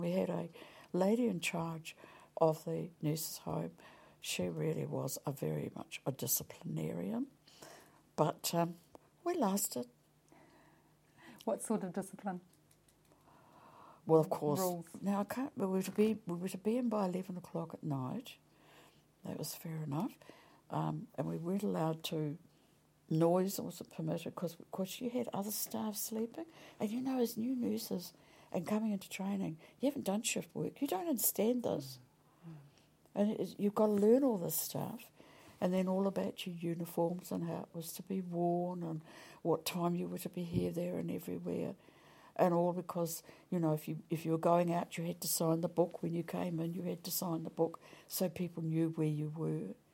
We had a lady in charge of the nurses' home. She really was very much a disciplinarian, but we lasted. What sort of discipline? Well, of course. Rules. Now I can't. We were to be in by 11 o'clock at night. That was fair enough, and we weren't allowed to. Noise wasn't permitted because you had other staff sleeping, and as new nurses and coming into training, you haven't done shift work. You don't understand this, and you've got to learn all this stuff, and then all about your uniforms and how it was to be worn and what time you were to be here, there, and everywhere. And all because, if you were going out, you had to sign the book. When you came in, you had to sign the book so people knew where you were.